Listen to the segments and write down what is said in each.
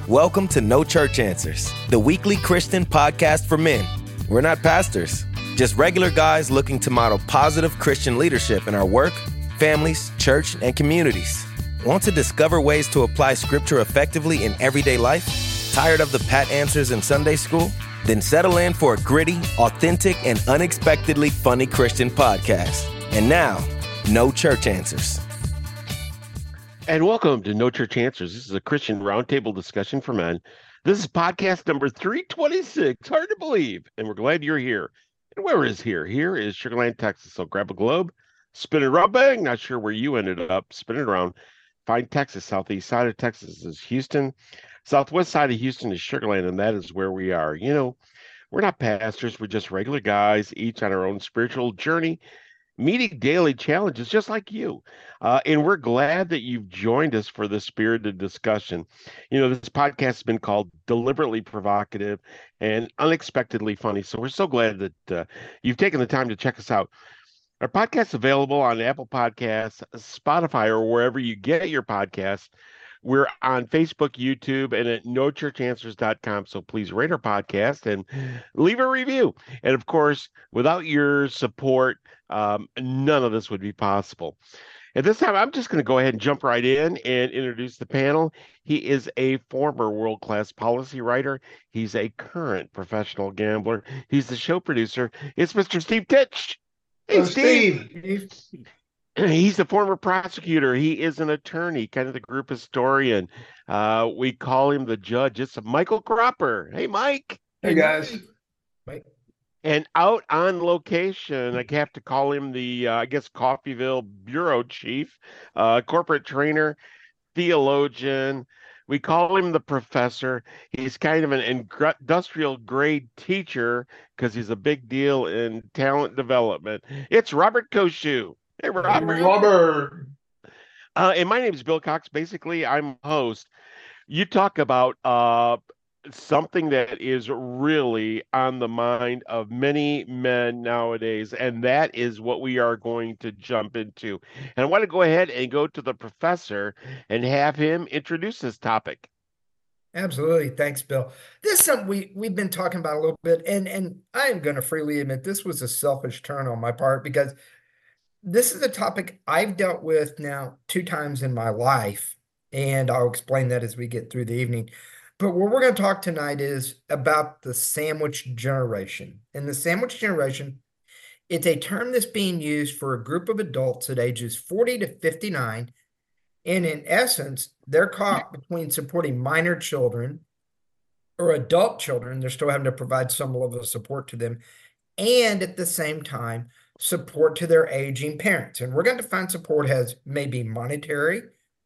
Welcome to No Church Answers, the weekly Christian podcast for men. We're not pastors, just regular guys looking to model positive Christian leadership in our work, families, church, and communities. Want to discover ways to apply scripture effectively in everyday life? Tired of the pat answers in Sunday school? Then settle in for a gritty, authentic, and unexpectedly funny Christian podcast. And now, No Church Answers. And welcome to No Church Answers. This is a Christian roundtable discussion for men. This is podcast number 326. Hard to believe. And we're glad you're here. And where is here? Here is Sugar Land, Texas. So grab a globe, spin it around, bang. Not sure where you ended up. Spin it around. Find Texas. Southeast side of Texas is Houston. Southwest side of Houston is Sugar Land, and that is where we are. You know, we're not pastors. We're just regular guys, each on our own spiritual journey, meeting daily challenges just like you. And we're glad that you've joined us for this spirited discussion. You know, this podcast has been called Deliberately Provocative and Unexpectedly Funny. So we're so glad that you've taken the time to check us out. Our podcast is available on Apple Podcasts, Spotify, or wherever you get your podcasts. We're on Facebook, YouTube, and at nochurchanswers.com. So please rate our podcast and leave a review. And of course, without your support, none of this would be possible. At this time, I'm just going to go ahead and jump right in and introduce the panel. He is a former world-class policy writer. He's a current professional gambler. He's the show producer. It's Mr. Steve Titch. Hey, Steve. He's a former prosecutor. He is an attorney, kind of the group historian. We call him the judge. It's Michael Cropper. Hey, Mike. Hey, guys. Mike. And out on location, I have to call him the, Coffeyville bureau chief, corporate trainer, theologian. We call him the professor. He's kind of an industrial grade teacher because he's a big deal in talent development. It's Robert Koshu. Hey, Robert. And my name is Bill Cox. Basically, I'm host. You talk about something that is really on the mind of many men nowadays, and that is what we are going to jump into. And I want to go ahead and go to the professor and have him introduce this topic. Absolutely. Thanks, Bill. This is something we've been talking about a little bit, and I am going to freely admit this was a selfish turn on my part because this is a topic I've dealt with now 2 times in my life, and I'll explain that as we get through the evening. But what we're going to talk tonight is about the sandwich generation. And the sandwich generation, it's a term that's being used for a group of adults at ages 40 to 59. And in essence, they're caught between supporting minor children or adult children. They're still having to provide some level of support to them. And at the same time, support to their aging parents. And we're going to define support as maybe monetary,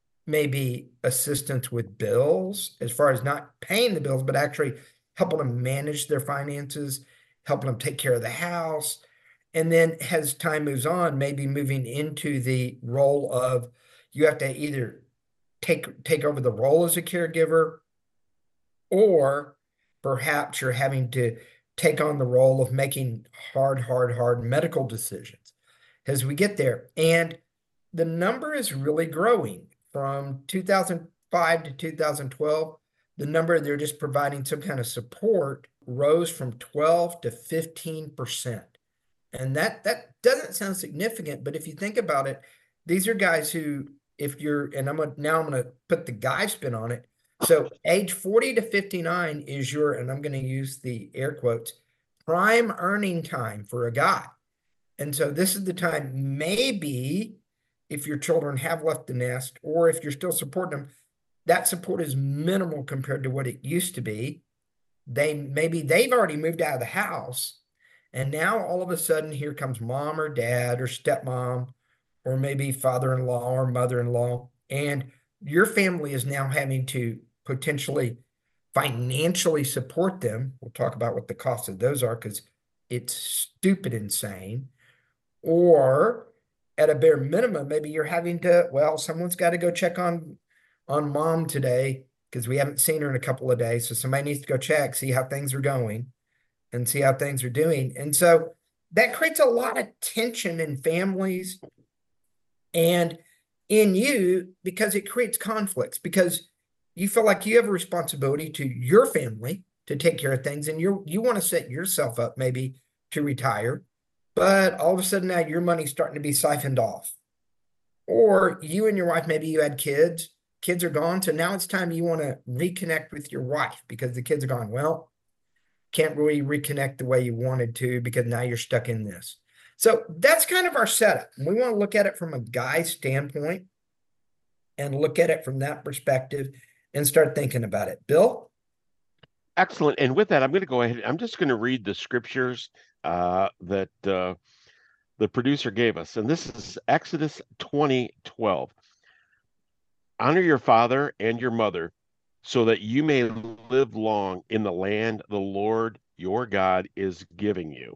maybe assistance with bills, as far as not paying the bills, but actually helping them manage their finances, helping them take care of the house. And then as time moves on, maybe moving into the role of you have to either take over the role as a caregiver, or perhaps you're having to take on the role of making hard medical decisions as we get there. And the number is really growing. From 2005 to 2012, the number they're just providing some kind of support rose from 12 to 15%. And that doesn't sound significant, but if you think about it, these are guys who, if you're, and I'm going to put the guy spin on it. So age 40 to 59 is your, and I'm going to use the air quotes, prime earning time for a guy. And so this is the time, maybe if your children have left the nest, or if you're still supporting them, that support is minimal compared to what it used to be. They've already moved out of the house, and now all of a sudden here comes mom or dad or stepmom, or maybe father-in-law or mother-in-law, and your family is now having to potentially financially support them. We'll talk about what the costs of those are because it's stupid insane. Or at a bare minimum, maybe you're having to, someone's got to go check on mom today because we haven't seen her in a couple of days. So somebody needs to go check, see how things are going and see how things are doing. And so that creates a lot of tension in families and in you because it creates conflicts, because you feel like you have a responsibility to your family to take care of things, and you want to set yourself up maybe to retire, but all of a sudden now your money's starting to be siphoned off. Or you and your wife, maybe you had kids are gone, so now it's time you want to reconnect with your wife because the kids are gone. Well, can't really reconnect the way you wanted to because now you're stuck in this. So that's kind of our setup. We want to look at it from a guy's standpoint and look at it from that perspective and start thinking about it. Bill? Excellent. And with that, I'm going to go ahead. I'm just going to read the scriptures that the producer gave us. And this is Exodus 20:12. Honor your father and your mother so that you may live long in the land the Lord your God is giving you.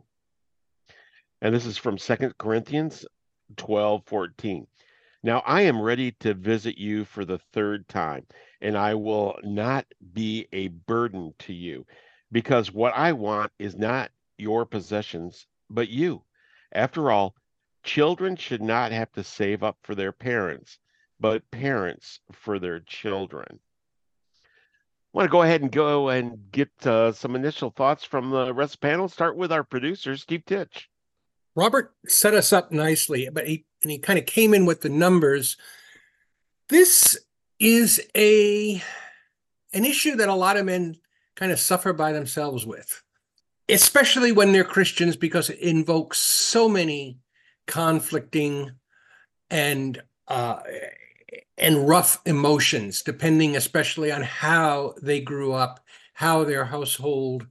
And this is from 2 Corinthians 12:14. Now I am ready to visit you for the third time, and I will not be a burden to you, because what I want is not your possessions, but you. After all, children should not have to save up for their parents, but parents for their children. I want to go ahead and get some initial thoughts from the rest of the panel. Start with our producer, Steve Titch. Robert set us up nicely, but he kind of came in with the numbers. This is an issue that a lot of men kind of suffer by themselves with, especially when they're Christians, because it invokes so many conflicting and rough emotions, depending especially on how they grew up, how their household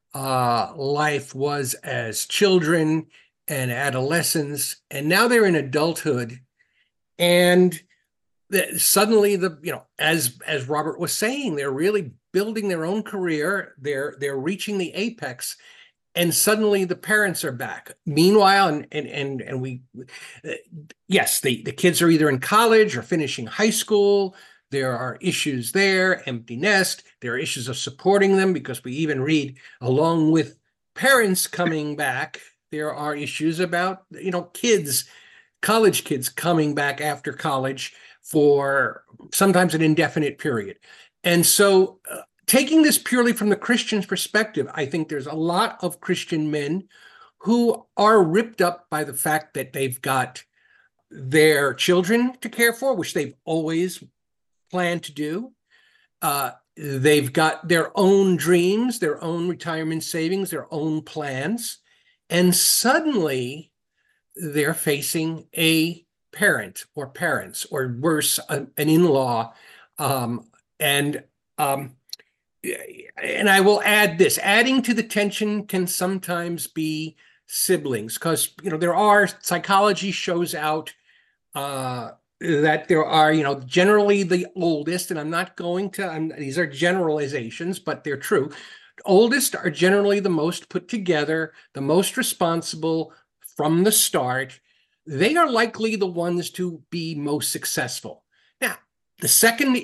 life was as children and adolescents, and now they're in adulthood, and suddenly as Robert was saying, they're really building their own career. They're reaching the apex, and suddenly the parents are back. Meanwhile, and we, yes, the kids are either in college or finishing high school. There are issues there, empty nest. There are issues of supporting them, because we even read, along with parents coming back, there are issues about, kids, college kids coming back after college for sometimes an indefinite period. And so taking this purely from the Christian's perspective, I think there's a lot of Christian men who are ripped up by the fact that they've got their children to care for, which they've always planned to do. They've got their own dreams, their own retirement savings, their own plans. And suddenly they're facing a parent or parents, or worse, an in-law. And I will add this, adding to the tension can sometimes be siblings, because, there are, psychology shows out that there are, generally the oldest, and I'm not going to, these are generalizations, but they're true. Oldest are generally the most put together, the most responsible from the start. They are likely the ones to be most successful. Now, the second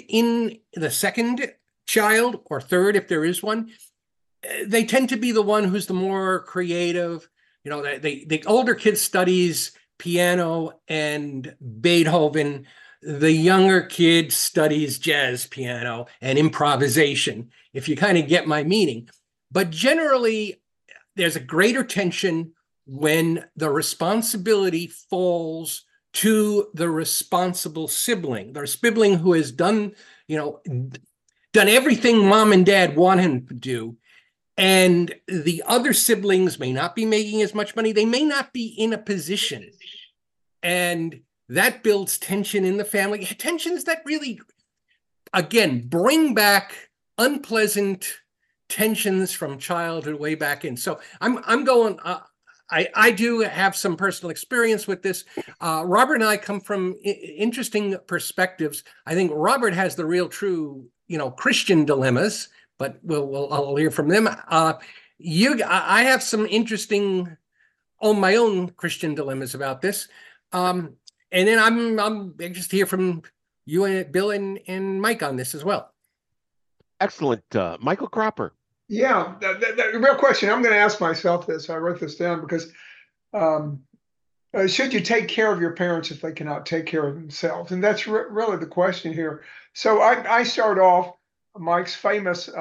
child, or third, if there is one, they tend to be the one who's the more creative. The older kid studies piano and Beethoven. The younger kid studies jazz piano and improvisation, if you kind of get my meaning. But generally, there's a greater tension when the responsibility falls to the responsible sibling, the sibling who has done everything mom and dad want him to do. And the other siblings may not be making as much money. They may not be in a position. And that builds tension in the family. Tensions that really, again, bring back unpleasant tensions from childhood way back in. So I'm going, I do have some personal experience with this. Robert and I come from interesting perspectives. I think Robert has the real true, Christian dilemmas, but I'll hear from them. I have some interesting, my own Christian dilemmas about this. And then I'm anxious to hear from you and Bill and Mike on this as well. Excellent. Michael Cropper. Yeah, the real question, I'm going to ask myself this. I wrote this down because should you take care of your parents if they cannot take care of themselves? And that's really the question here. So I start off Mike's famous,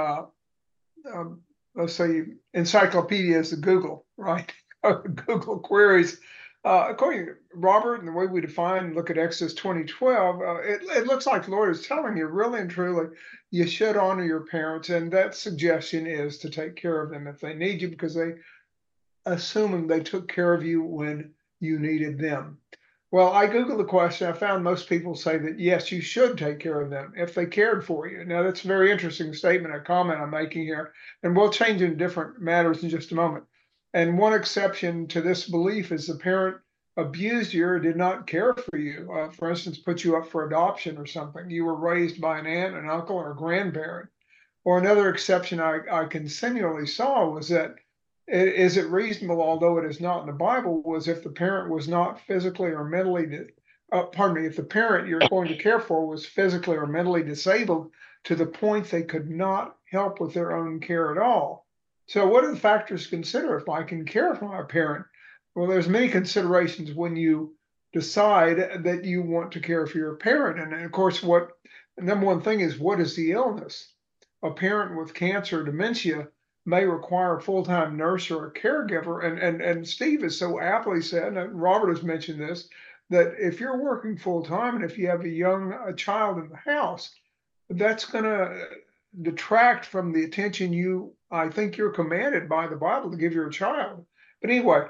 let's say, encyclopedia is the Google, right? Google queries. According to Robert and the way we define and look at Exodus 20:12, it looks like the Lord is telling you really and truly, you should honor your parents. And that suggestion is to take care of them if they need you, because assuming they took care of you when you needed them. Well, I Googled the question. I found most people say that yes, you should take care of them if they cared for you. Now, that's a very interesting statement, a comment I'm making here, and we'll change in different matters in just a moment. And one exception to this belief is the parent abused you or did not care for you. For instance, put you up for adoption or something. You were raised by an aunt, an uncle, or a grandparent. Or another exception I continually saw was that is it reasonable, although it is not in the Bible, was if the parent was not physically or mentally, if the parent you're going to care for was physically or mentally disabled to the point they could not help with their own care at all. So what are the factors to consider if I can care for my parent? Well, there's many considerations when you decide that you want to care for your parent. And of course, what the number one thing is, what is the illness? A parent with cancer or dementia may require a full-time nurse or a caregiver. And Steve has so aptly said, and Robert has mentioned this, that if you're working full-time and if you have a child in the house, that's going to detract from the attention I think you're commanded by the Bible to give your child. But anyway,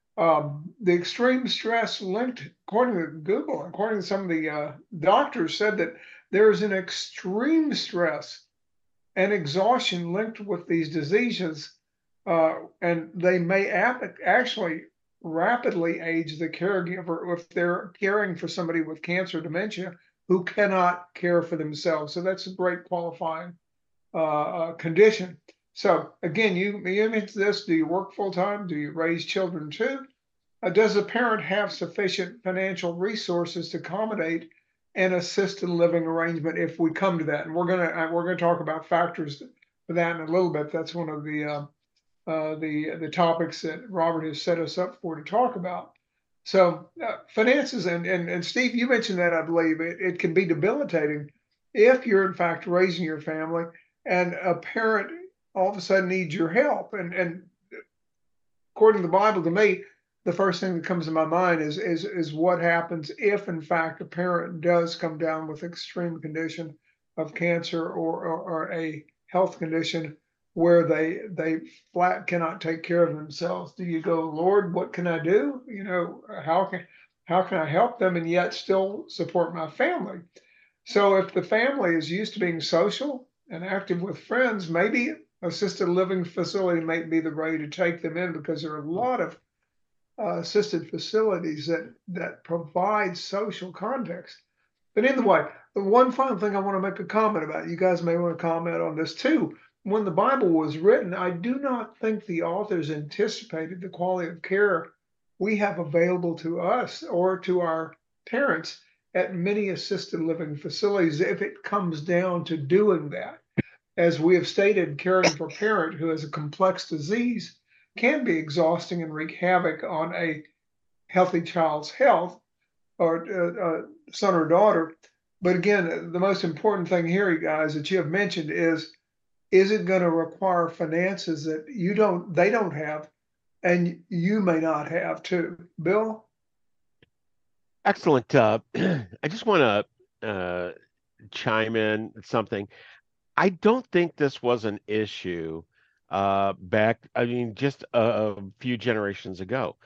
the extreme stress linked, according to Google, according to some of the doctors, said that there is an extreme stress and exhaustion linked with these diseases, and they may actually rapidly age the caregiver if they're caring for somebody with cancer, dementia, who cannot care for themselves. So that's a great qualifying condition. So again, you mentioned this: do you work full time? Do you raise children too? Does the parent have sufficient financial resources to accommodate an assisted living arrangement if we come to that? And we're gonna talk about factors for that in a little bit. That's one of the topics that Robert has set us up for to talk about. So finances and Steve, you mentioned that, I believe it can be debilitating if you're in fact raising your family and a parent all of a sudden needs your help. And according to the Bible, to me, the first thing that comes to my mind is what happens if, in fact, a parent does come down with extreme condition of cancer or a health condition where they flat cannot take care of themselves. Do you go, Lord, what can I do? How can I help them and yet still support my family? So if the family is used to being social and active with friends, maybe assisted living facility might be the way to take them in, because there are a lot of assisted facilities that provide social context. But anyway, the one final thing I want to make a comment about, you guys may want to comment on this too. When the Bible was written, I do not think the authors anticipated the quality of care we have available to us or to our parents at many assisted living facilities if it comes down to doing that. As we have stated, caring for a parent who has a complex disease can be exhausting and wreak havoc on a healthy child's health or son or daughter. But again, the most important thing here, you guys, that you have mentioned is it going to require finances that they don't have, and you may not have too? Bill? Excellent. I just want to chime in something. I don't think this was an issue just a few generations ago.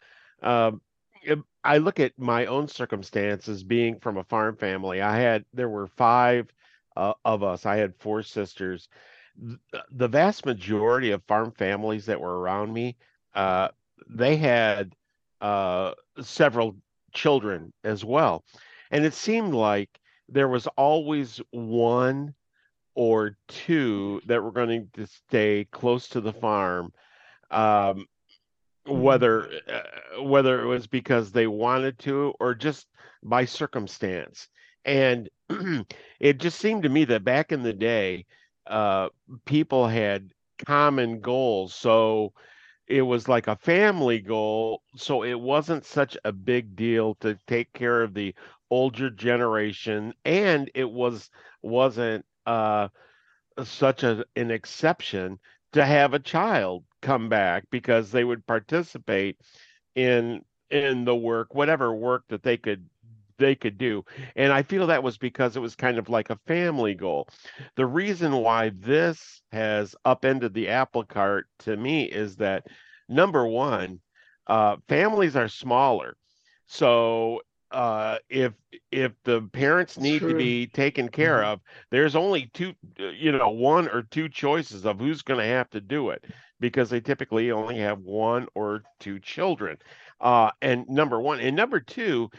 I look at my own circumstances being from a farm family. There were five of us. I had four sisters. The vast majority of farm families that were around me, they had several children as well. And it seemed like there was always one or two that were going to stay close to the farm, um, whether it was because they wanted to or just by circumstance. And it just seemed to me that back in the day, people had common goals. So it was like a family goal. So it wasn't such a big deal to take care of the older generation, and it wasn't an exception to have a child come back because they would participate in the work, whatever work that they could do. And I feel that was because it was kind of like a family goal. The reason why this has upended the apple cart to me is that, number one, families are smaller. So if the parents That's need to true. be taken care of, there's only one or two choices of who's going to have to do it, because they typically only have one or two children. And number one, and number two,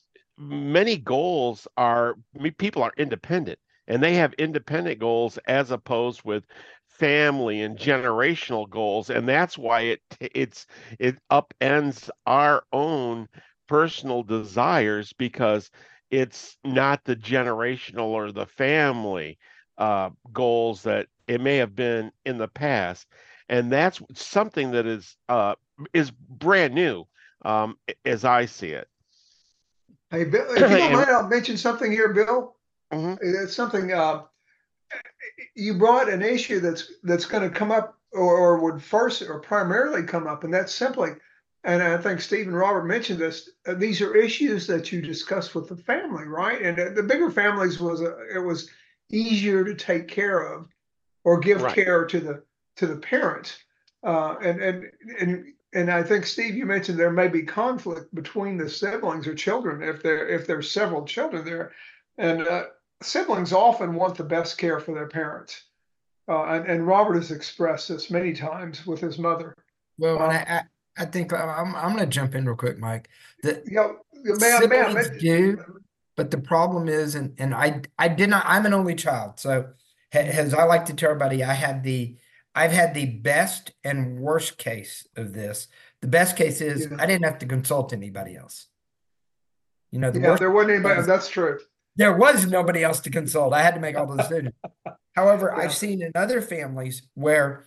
people are independent, and they have independent goals as opposed with family and generational goals, and that's why it upends our own personal desires, because it's not the generational or the family goals that it may have been in the past. And that's something that is brand new, as I see it. Hey, Bill, if you don't mind, I'll mention something here, Bill. Mhm. It's something you brought an issue that's going to come up, or would first or primarily come up, and that's simply, and I think Steve and Robert mentioned this. These are issues that you discuss with the family, right? And the bigger families it was easier to take care of or give Right. care to the parents. And I think, Steve, you mentioned there may be conflict between the siblings or children if there's several children there, and siblings often want the best care for their parents. And Robert has expressed this many times with his mother. Well, and I think I'm going to jump in real quick, Mike. The siblings do, but the problem is, and I did not. I'm an only child, so as I like to tell everybody, I've had the best and worst case of this. The best case is I didn't have to consult anybody else. The worst there wasn't anybody. is That's true. there was nobody else to consult. I had to make all the decisions. However, I've seen in other families where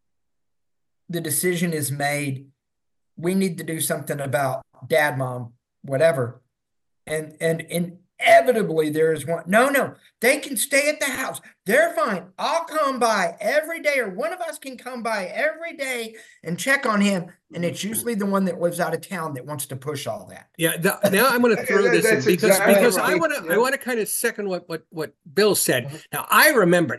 the decision is made, we need to do something about dad, mom, whatever. And inevitably there is one, no, they can stay at the house. They're fine. I'll come by every day, or one of us can come by every day and check on him. And it's usually the one that lives out of town that wants to push all that. Yeah. Now I'm going to throw this in because right. I want to kind of second what Bill said. Now I remember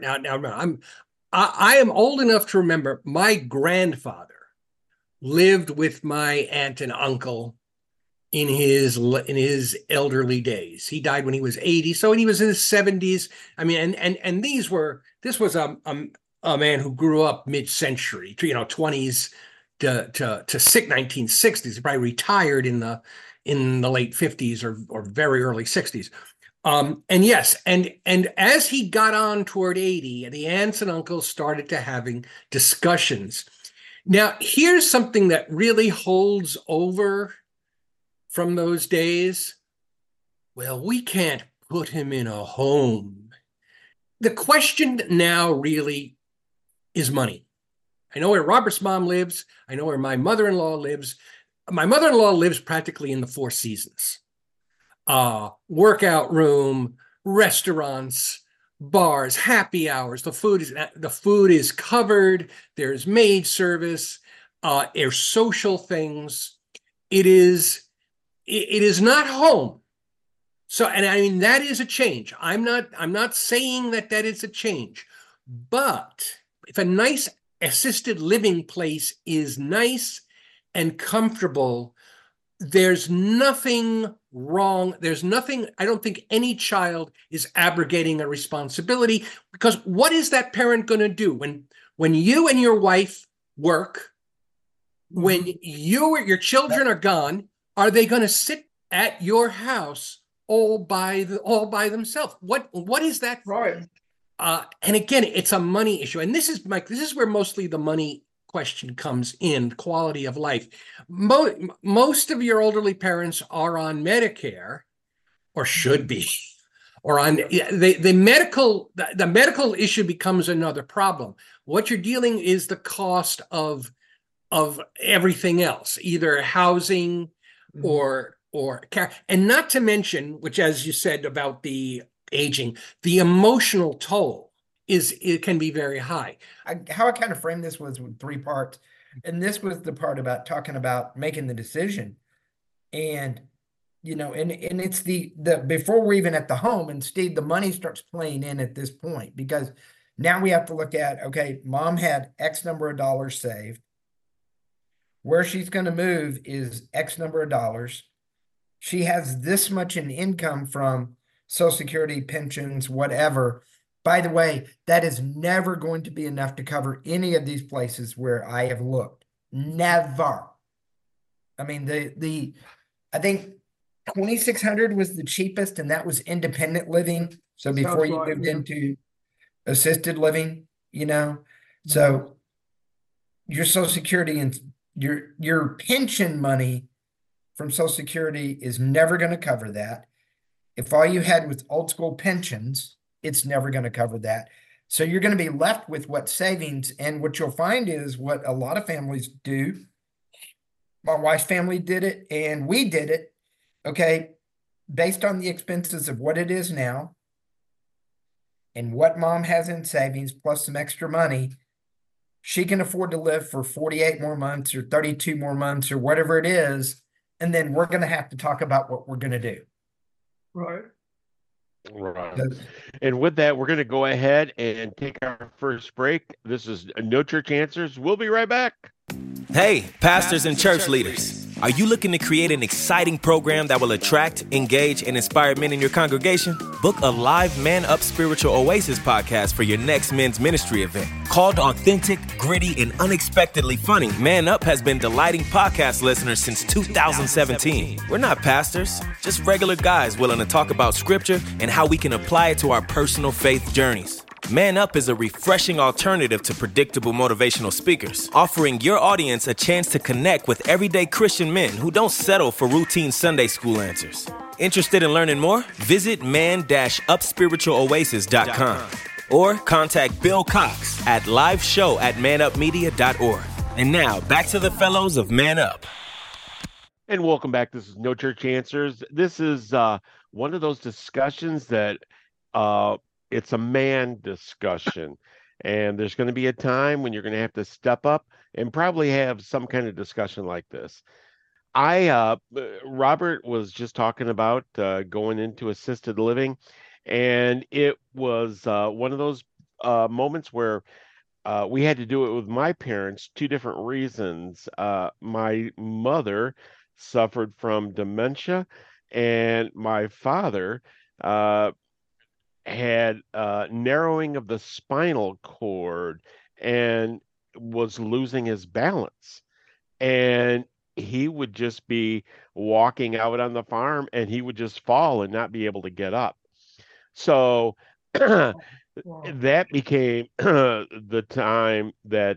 I am old enough to remember my grandfather lived with my aunt and uncle in his elderly days. He died when he was 80, so he was in his 70s. I mean, and this was a man who grew up mid-century, 20s to 1960s. He probably retired in the late 50s or very early 60s. And yes, and as he got on toward 80, the aunts and uncles started to having discussions. Now, here's something that really holds over from those days. Well, we can't put him in a home. The question now really is money. I know where Robert's mom lives. I know where my mother-in-law lives. My mother-in-law lives practically in the Four Seasons. Workout room, restaurants, bars, happy hours. The food is covered. There's maid service. There's social things. It is not home. So, and I mean, that is a change. I'm not saying that is a change, but if a nice assisted living place is nice and comfortable, there's nothing wrong. I don't think any child is abrogating a responsibility, because what is that parent going to do when you and your wife work, when your children are gone? Are they going to sit at your house all by themselves? What is that? Right. And again, it's a money issue. And this is, Mike, this is where mostly the money question comes in, quality of life. Most of your elderly parents are on Medicare, or should be, or on the medical issue becomes another problem. What you're dealing is the cost of everything else, either housing or care, and not to mention, which, as you said about the aging, the emotional toll it can be very high. How I kind of framed this was with three parts. And this was the part about talking about making the decision. And, and it's the before we're even at the home, and Steve, the money starts playing in at this point, because now we have to look at, okay, mom had X number of dollars saved. Where she's going to move is X number of dollars. She has this much in income from Social Security, pensions, whatever. By the way, that is never going to be enough to cover any of these places where I have looked. Never. I mean, I think 2,600 was the cheapest, and that was independent living. So before you moved into assisted living, so your Social Security and your pension money from Social Security is never going to cover that. If all you had was old school pensions, it's never going to cover that. So you're going to be left with what savings, and what you'll find is what a lot of families do. My wife's family did it, and we did it. Okay, based on the expenses of what it is now and what mom has in savings plus some extra money, she can afford to live for 48 more months or 32 more months or whatever it is. And then we're going to have to talk about what we're going to do. Right. And with that, we're going to go ahead and take our first break. This is No Church Answers. We'll be right back. Hey, pastors and church leaders. Are you looking to create an exciting program that will attract, engage, and inspire men in your congregation? Book a live Man Up Spiritual Oasis podcast for your next men's ministry event. Called authentic, gritty, and unexpectedly funny, Man Up has been delighting podcast listeners since 2017. We're not pastors, just regular guys willing to talk about scripture and how we can apply it to our personal faith journeys. Man Up is a refreshing alternative to predictable motivational speakers, offering your audience a chance to connect with everyday Christian men who don't settle for routine Sunday school answers. Interested in learning more? Visit man-upspiritualoasis.com or contact Bill Cox at liveshow@manupmedia.org. And now, back to the fellows of Man Up. And welcome back. This is No Church Answers. This is one of those discussions that it's a man discussion, and there's going to be a time when you're going to have to step up and probably have some kind of discussion like this. Robert was just talking about going into assisted living, and it was one of those moments where we had to do it with my parents, two different reasons. My mother suffered from dementia, and my father had narrowing of the spinal cord and was losing his balance. And he would just be walking out on the farm and he would just fall and not be able to get up. So that became the time that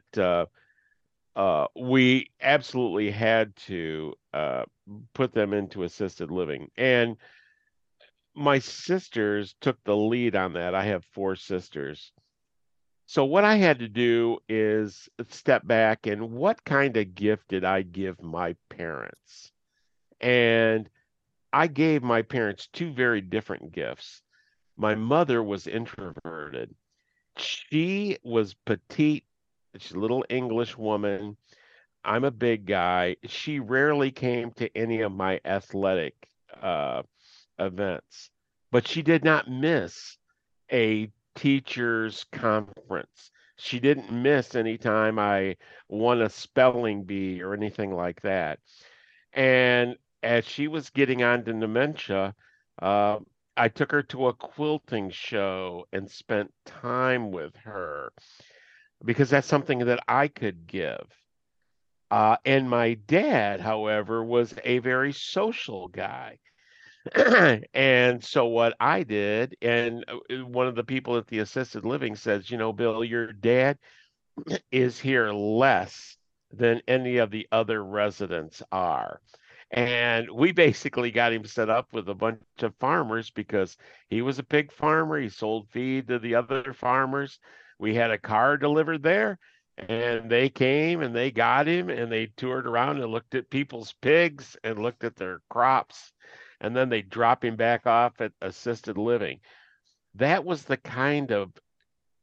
we absolutely had to put them into assisted living. And my sisters took the lead on that. I have 4 sisters. So what I had to do is step back and what kind of gift did I give my parents? And I gave my parents 2 very different gifts. My mother was introverted. She was petite. She's a little English woman. I'm a big guy. She rarely came to any of my athletic events, but she did not miss a teacher's conference. She didn't miss any time I won a spelling bee or anything like that. And as she was getting on to dementia, I took her to a quilting show and spent time with her because that's something that I could give. And my dad, however, was a very social guy. And so what I did, and one of the people at the assisted living says, Bill, your dad is here less than any of the other residents are. And we basically got him set up with a bunch of farmers because he was a pig farmer. He sold feed to the other farmers. We had a car delivered there, and they came and they got him and they toured around and looked at people's pigs and looked at their crops. And then they drop him back off at assisted living. That was the kind of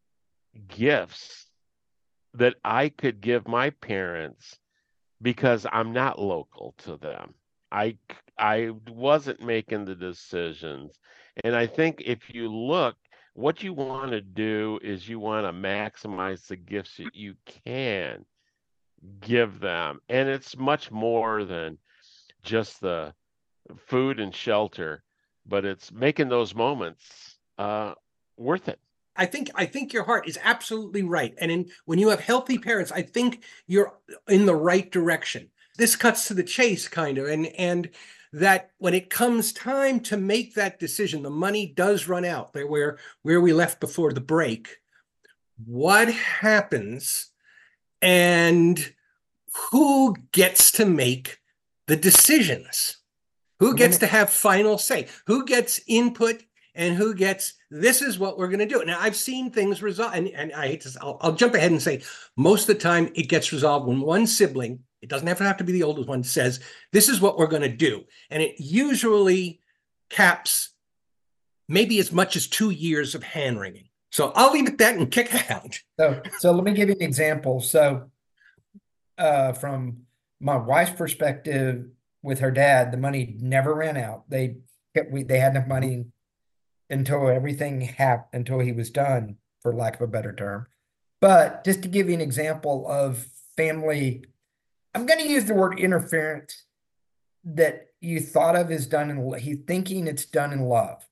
gifts that I could give my parents because I'm not local to them. I wasn't making the decisions. And I think if you look, what you want to do is you want to maximize the gifts that you can give them. And it's much more than just the food and shelter, but it's making those moments worth it. I think your heart is absolutely right. And when you have healthy parents, I think you're in the right direction. This cuts to the chase, kind of, and that when it comes time to make that decision, the money does run out. Where we left before the break, what happens, and who gets to make the decisions? Who gets to have final say? Who gets input? And who gets, this is what we're going to do. Now, I've seen things resolve, and I hate to, I'll jump ahead and say, most of the time it gets resolved when one sibling, it doesn't have to be the oldest one, says, this is what we're going to do. And it usually caps maybe as much as 2 years of hand-wringing. So I'll leave it at that and kick it out. So let me give you an example. So from my wife's perspective, with her dad, the money never ran out. They had enough money until everything happened, until he was done, for lack of a better term. But just to give you an example of family, I'm going to use the word interference that you thought of as done in, he's thinking it's done in love.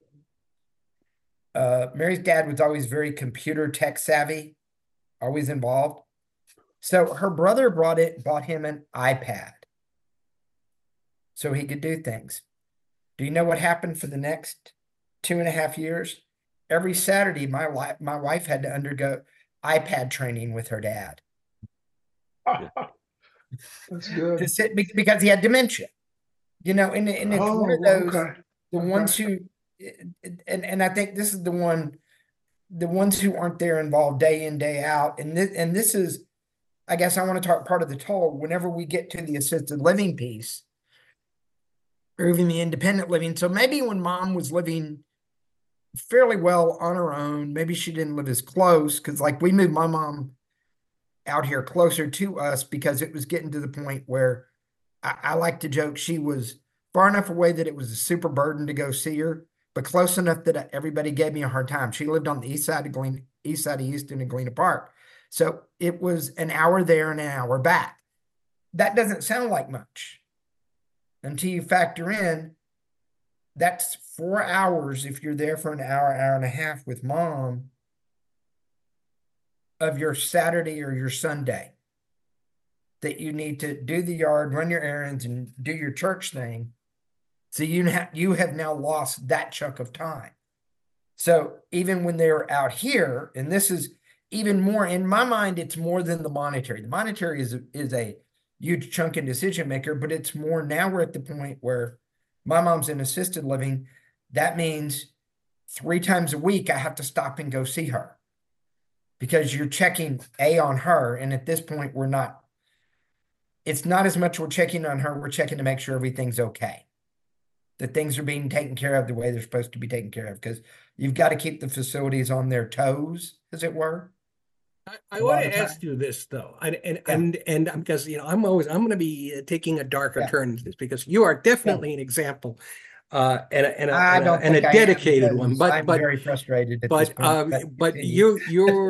Mary's dad was always very computer tech savvy, always involved. So her brother bought him an iPad so he could do things. Do you know what happened for the next 2.5 years? Every Saturday, my wife had to undergo iPad training with her dad. That's good. Because he had dementia, and it's one of those, the ones who, and I think this is the ones who aren't there involved day in, day out. And this is, I guess I want to talk part of the toll whenever we get to the assisted living piece, or even the independent living. So maybe when mom was living fairly well on her own, maybe she didn't live as close, because like we moved my mom out here closer to us because it was getting to the point where I like to joke she was far enough away that it was a super burden to go see her, but close enough that everybody gave me a hard time. She lived on the east side of Houston in Galena Park. So it was an hour there and an hour back. That doesn't sound like much until you factor in that's 4 hours if you're there for an hour, hour and a half with mom of your Saturday or your Sunday that you need to do the yard, run your errands, and do your church thing. So you have now lost that chunk of time. So even when they're out here, and this is even more, in my mind, it's more than the monetary. The monetary is a huge chunk in decision maker, but it's more, now we're at the point where my mom's in assisted living. That means 3 times a week I have to stop and go see her, because you're checking on her. And at this point, it's not as much we're checking on her, we're checking to make sure everything's okay, that things are being taken care of the way they're supposed to be taken care of, because you've got to keep the facilities on their toes, as it were. I want to ask you this though, and because I'm going to be taking a darker turn into this, because you are definitely an example, and a dedicated one. But I'm very frustrated at this point. But you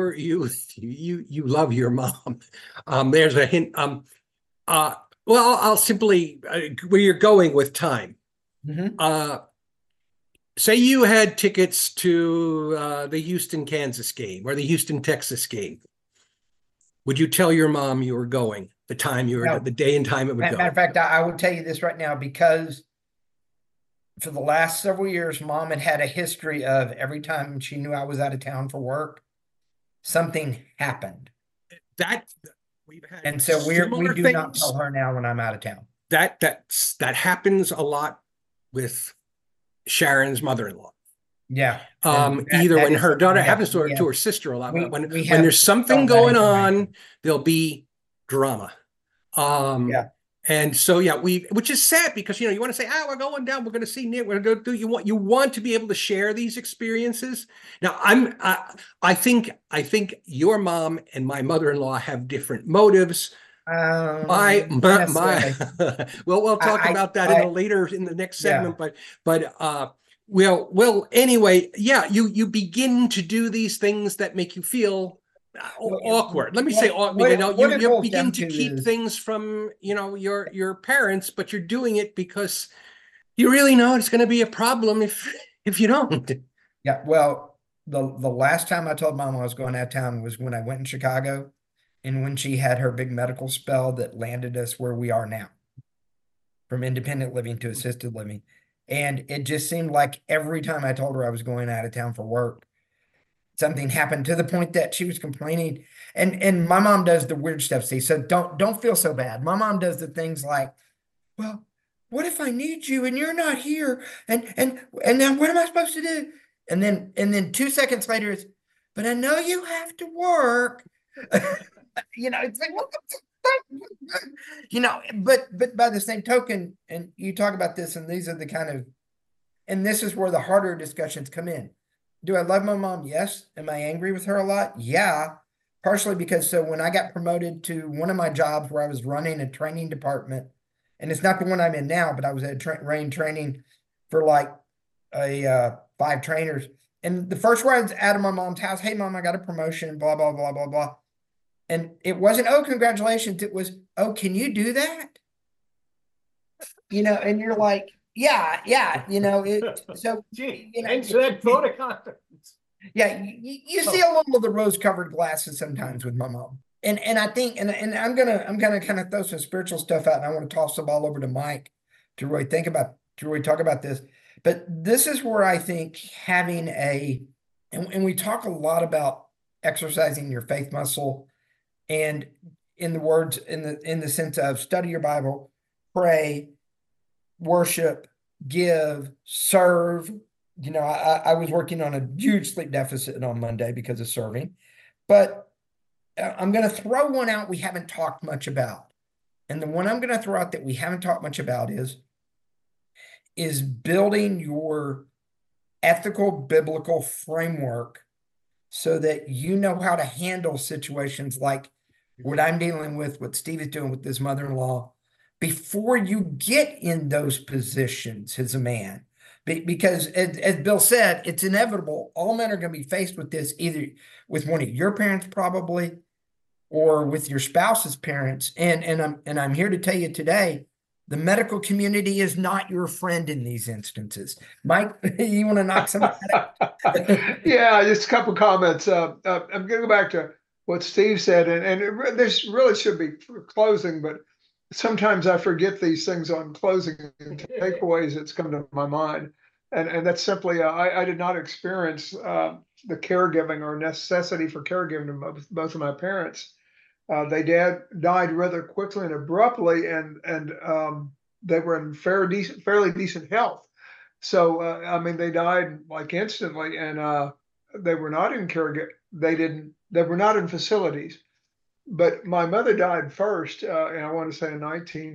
love your mom. There's a hint. Well, I'll simply where you're going with time. Mm-hmm. Say you had tickets to the Houston, Kansas game or the Houston, Texas game. Would you tell your mom you were going, the time you were, the day and time it would go? Matter of fact, I would tell you this right now, because for the last several years, mom had a history of every time she knew I was out of town for work, something happened. We've had, and so we do not tell her now when I'm out of town. That happens a lot with Sharon's mother-in-law. Yeah. Either when her daughter happens to her sister a lot, but when there's something going on, there'll be drama. And so, yeah, which is sad because, you want to say, we're going down, we're going to see Nick, we're going to go do, you want to be able to share these experiences. Now, I think your mom and my mother-in-law have different motives. My well, we'll talk about that in the next segment, well, anyway, yeah, you begin to do these things that make you feel awkward. Let me say awkward. You begin to keep things from, your parents, but you're doing it because you really know it's going to be a problem if you don't. Yeah, well, the last time I told Mom I was going out of town was when I went in Chicago, and when she had her big medical spell that landed us where we are now, from independent living to assisted living. And it just seemed like every time I told her I was going out of town for work, something happened, to the point that she was complaining. And my mom does the weird stuff. See, so don't feel so bad. My mom does the things like, well, what if I need you and you're not here? And then what am I supposed to do? And then 2 seconds later it's, but I know you have to work. It's like, what but by the same token, and you talk about this, and these are the kind of, and this is where the harder discussions come in. Do I love my mom? Yes. Am I angry with her a lot? Yeah. Partially because, so when I got promoted to one of my jobs where I was running a training department, and it's not the one I'm in now, but I was at training for like 5 trainers. And the first words out of my mom's house, hey, Mom, I got a promotion, blah, blah, blah, blah, blah. And it wasn't, oh, congratulations. It was, oh, can you do that? And you're like, yeah. So, thanks for that vote of confidence. Yeah, you see a little of the rose-covered glasses sometimes with my mom. And I think, and I'm gonna kind of throw some spiritual stuff out, and I want to toss the ball over to Mike to really talk about this. But this is where I think having and we talk a lot about exercising your faith muscle, and in the sense of study your Bible, pray, worship, give, serve. I was working on a huge sleep deficit on Monday because of serving, but I'm going to throw one out we haven't talked much about. And the one I'm going to throw out that we haven't talked much about is building your ethical, biblical framework so that you know how to handle situations like what I'm dealing with, what Steve is doing with his mother-in-law, before you get in those positions as a man. Because as Bill said, it's inevitable. All men are going to be faced with this, either with one of your parents probably, or with your spouse's parents. And I'm here to tell you today, the medical community is not your friend in these instances. Mike, you want to knock some of that out? Yeah, just a couple comments. I'm going to go back to what Steve said, and this really should be for closing, but sometimes I forget these things on closing and takeaways that's come to my mind. And that's simply, I did not experience the caregiving or necessity for caregiving of both of my parents. They died rather quickly and abruptly, and they were in fairly decent health. So, they died like instantly, and they were not in caregiving. They were not in facilities. But my mother died first, and I want to say in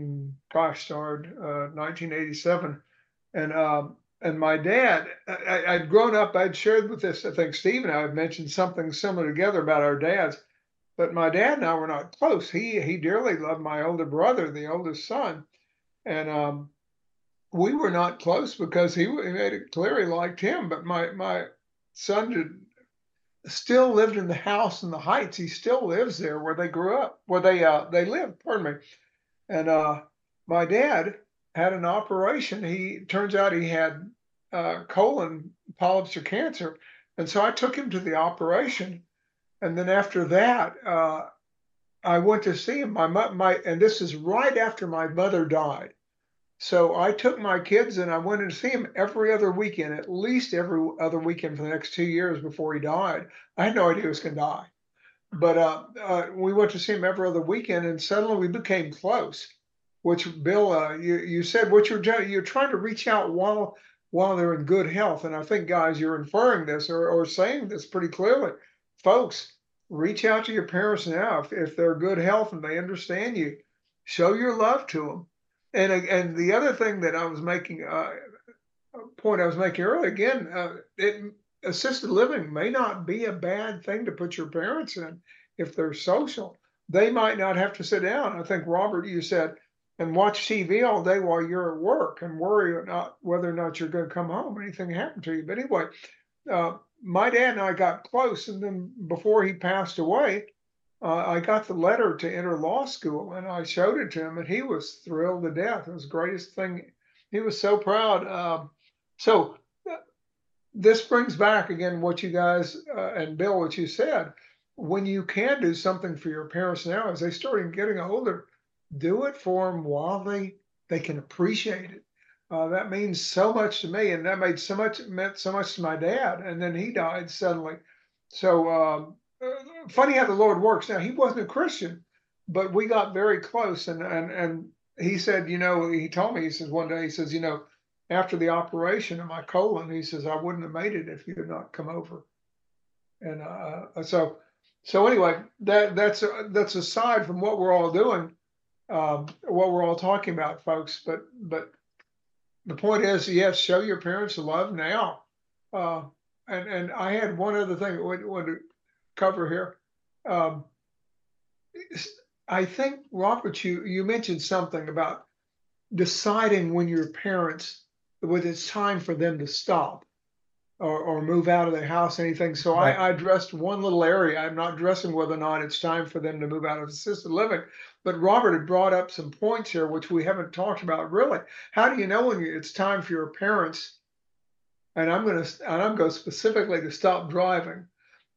1987. And my dad, I'd grown up, I'd shared with this, I think Steve and I had mentioned something similar together about our dads, but my dad and I were not close. He dearly loved my older brother, the oldest son. And we were not close because he made it clear he liked him, but my son still lived in the house in the Heights. He still lives there where they grew up, where they lived, pardon me. And my dad had an operation. Turns out he had colon polyps or cancer. And so I took him to the operation. And then after that, I went to see him. And this is right after my mother died. So I took my kids and I went to see him every other weekend, at least every other weekend for the next 2 years before he died. I had no idea he was going to die. But we went to see him every other weekend, and suddenly we became close, which, Bill, you said what you're trying to reach out while they're in good health. And I think, guys, you're inferring this or saying this pretty clearly. Folks, reach out to your parents now. If they're good health and they understand you, show your love to them. And the other thing that I was making, a point I was making earlier, again, assisted living may not be a bad thing to put your parents in if they're social. They might not have to sit down. I think, Robert, you said, and watch TV all day while you're at work and worry about whether or not you're going to come home, anything happen to you. But anyway, my dad and I got close, and then before he passed away, I got the letter to enter law school, and I showed it to him, and he was thrilled to death. It was the greatest thing. He was so proud. So this brings back again what you guys and Bill, what you said. When you can do something for your parents now, as they start getting older, do it for them while they can appreciate it. That means so much to me, and that meant so much to my dad. And then he died suddenly. So funny how the Lord works. Now, he wasn't a Christian, but we got very close. And he said, he told me, he says one day, he says, after the operation of my colon, he says, I wouldn't have made it if you had not come over. And so anyway, that's aside from what we're all doing, what we're all talking about, folks. But the point is, yes, show your parents love now. And I had one other thing I wanted to cover here. I think, Robert, you mentioned something about deciding when your parents, when it's time for them to stop or move out of their house, anything. So right. I addressed one little area. I'm not addressing whether or not it's time for them to move out of assisted living. But Robert had brought up some points here, which we haven't talked about really. How do you know when it's time for your parents? And I'm going to specifically to stop driving,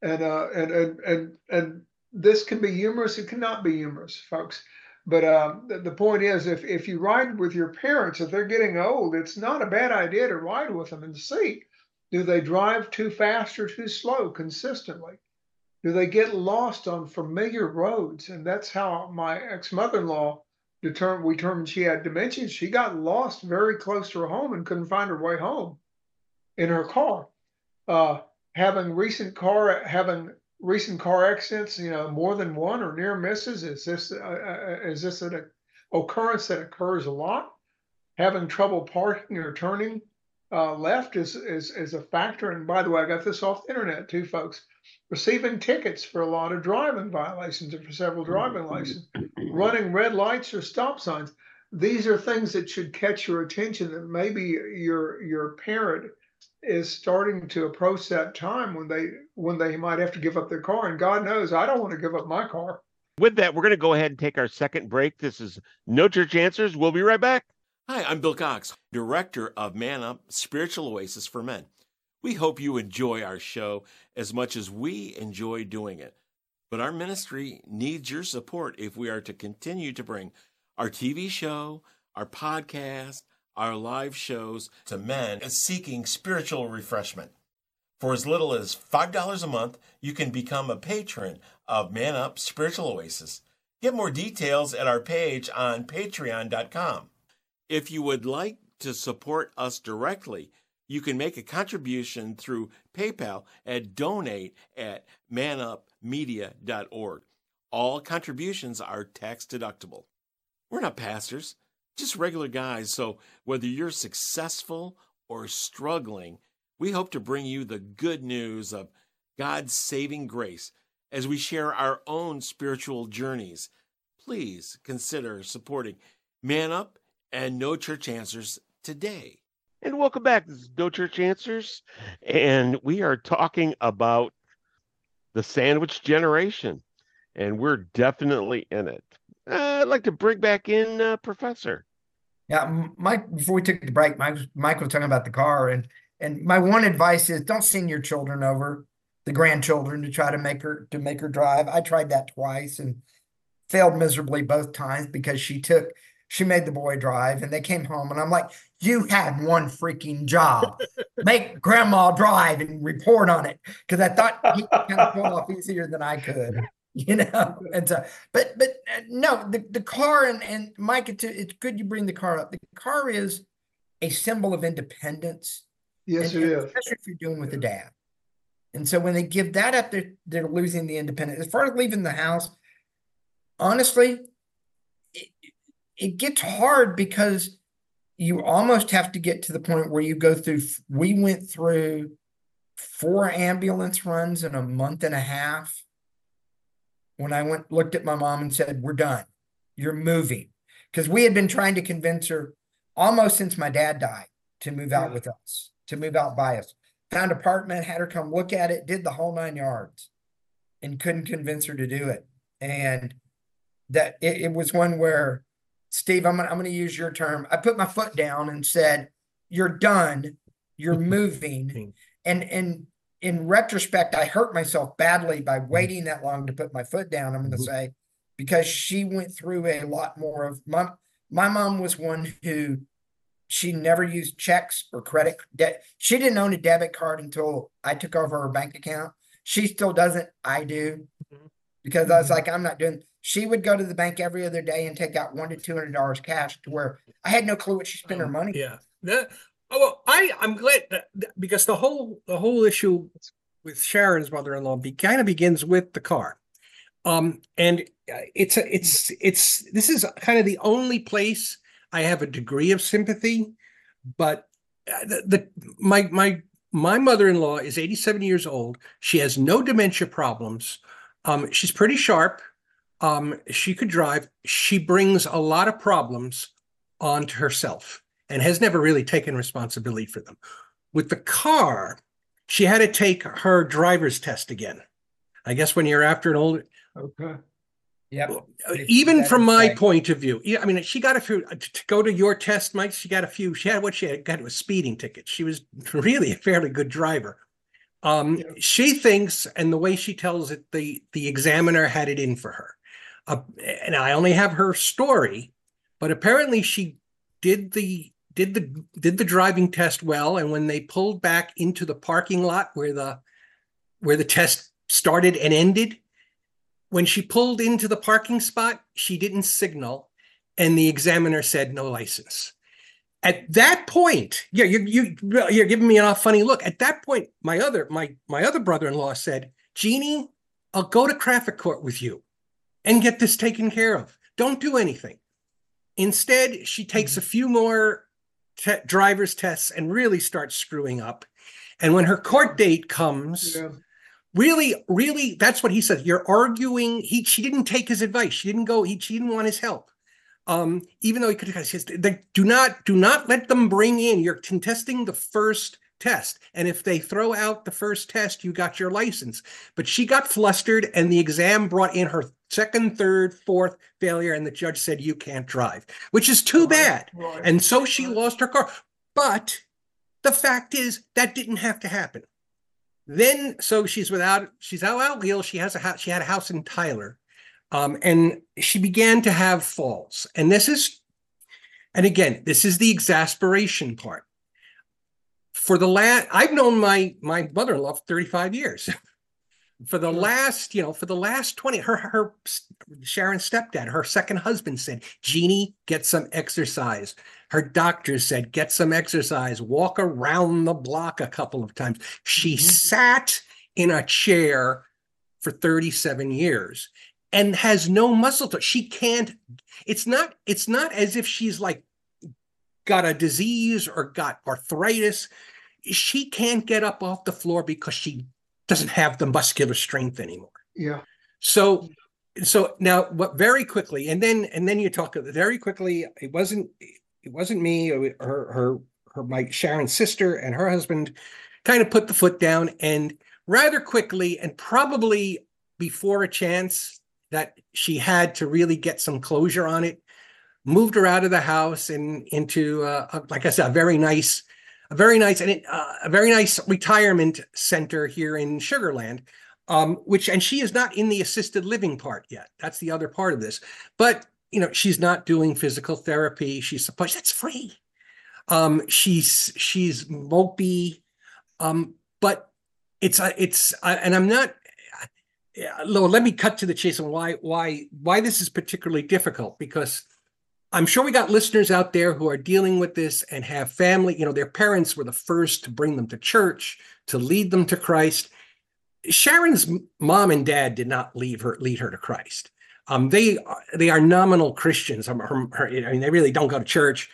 and this can be humorous. It cannot be humorous, folks. But the point is, if you ride with your parents, if they're getting old, it's not a bad idea to ride with them and see, do they drive too fast or too slow consistently? Do they get lost on familiar roads? And that's how my ex-mother-in-law determined she had dementia. She got lost very close to her home and couldn't find her way home in her car. Having recent car accidents, more than one or near misses. Is this an occurrence that occurs a lot? Having trouble parking or turning left is a factor. And by the way, I got this off the internet too, folks. Receiving tickets for a lot of driving violations or for several driving licenses, running red lights or stop signs. These are things that should catch your attention, that maybe your parent is starting to approach that time when they might have to give up their car. And God knows I don't want to give up my car. With that, we're going to go ahead and take our second break. This is No Church Answers. We'll be right back. Hi, I'm Bill Cox, director of Man Up, Spiritual Oasis for Men. We hope you enjoy our show as much as we enjoy doing it. But our ministry needs your support if we are to continue to bring our TV show, our podcast, our live shows to men seeking spiritual refreshment. For as little as $5 a month, you can become a patron of Man Up Spiritual Oasis. Get more details at our page on patreon.com. If you would like to support us directly, you can make a contribution through PayPal at donate@manupmedia.org. All contributions are tax deductible. We're not pastors, just regular guys, so whether you're successful or struggling, we hope to bring you the good news of God's saving grace as we share our own spiritual journeys. Please consider supporting Man Up and No Church Answers today. And welcome back. This is No Church Answers, and we are talking about the sandwich generation, and we're definitely in it. I'd like to bring back in Professor. Yeah, Mike, before we took the break, Mike was talking about the car, and my one advice is don't send your children over, the grandchildren, to try to make her drive. I tried that twice and failed miserably both times because she made the boy drive, and they came home, and I'm like, you had one freaking job. Make grandma drive and report on it. Because I thought he could kind of pull off easier than I could, And so, but no, the car, and Mike, it's good you bring the car up. The car is a symbol of independence. Yes, it is. Especially if you're doing with a dad. And so when they give that up, they're losing the independence. As far as leaving the house, honestly, it gets hard because you almost have to get to the point where you go through. We went through 4 ambulance runs in a month and a half. When I looked at my mom and said, "We're done. You're moving," because we had been trying to convince her almost since my dad died to move out with us, to move out by us. Found an apartment, had her come look at it, did the whole 9 yards, and couldn't convince her to do it. And that it was one where, Steve, I'm gonna use your term. I put my foot down and said, "You're done. You're moving." And in retrospect, I hurt myself badly by waiting that long to put my foot down, I'm going to say, because she went through a lot more of my mom was one who she never used checks or credit debt. She didn't own a debit card until I took over her bank account. She still doesn't. I do, because I was like, I'm not doing. She would go to the bank every other day and take out $100 to $200 cash, to where I had no clue what she spent her money. Yeah. Well, I'm glad because the whole issue with Sharon's mother-in-law kind of begins with the car, and this is kind of the only place I have a degree of sympathy, but my mother-in-law is 87 years old. She has no dementia problems. She's pretty sharp. She could drive. She brings a lot of problems onto herself and has never really taken responsibility for them. With the car, she had to take her driver's test again. I guess when you're after an older. Okay. Yep. Even from my point of view, I mean, she got a few, to go to your test, Mike, she got a few, she had got a speeding ticket. She was really a fairly good driver. She thinks, and the way she tells it, the examiner had it in for her. And I only have her story, but apparently she did the driving test well, and when they pulled back into the parking lot where the test started and ended, when she pulled into the parking spot, she didn't signal, and the examiner said no license. At that point, you're giving me a funny look. At that point, my other brother-in-law said, "Jeannie, I'll go to traffic court with you and get this taken care of. Don't do anything." Instead, she takes a few more driver's tests and really starts screwing up. And when her court date comes, really, that's what he said. You're arguing. She didn't take his advice. She didn't go. She didn't want his help. Even though he could have said, do not let them bring in. You're contesting the first test. And if they throw out the first test, you got your license. But she got flustered, and the exam brought in her second, third, fourth failure, and the judge said, "You can't drive," which is too bad. Right. And so she lost her car. But the fact is that didn't have to happen. Then, so she's out ill. She had a house in Tyler, and she began to have falls. And this is the exasperation part. I've known my mother-in-law for 35 years. For the last 20, her Sharon's stepdad, her second husband said, "Jeannie, get some exercise." Her doctor said, "Get some exercise, walk around the block a couple of times." She sat in a chair for 37 years and has no muscle to, she can't, it's not as if she's like got a disease or got arthritis. She can't get up off the floor because she doesn't have the muscular strength anymore. Yeah. So now, what very quickly, and then you talk very quickly. It wasn't me. My Sharon's sister and her husband kind of put the foot down, and rather quickly, and probably before a chance that she had to really get some closure on it, moved her out of the house and into, like I said, a very nice retirement center here in Sugar Land, and she is not in the assisted living part yet. That's the other part of this. But, she's not doing physical therapy. She's supposed, that's free. She's mopey. But and I'm not, let me cut to the chase on why this is particularly difficult, because I'm sure we got listeners out there who are dealing with this and have family, their parents were the first to bring them to church, to lead them to Christ. Sharon's mom and dad did not lead her to Christ. They are nominal Christians. I mean, they really don't go to church.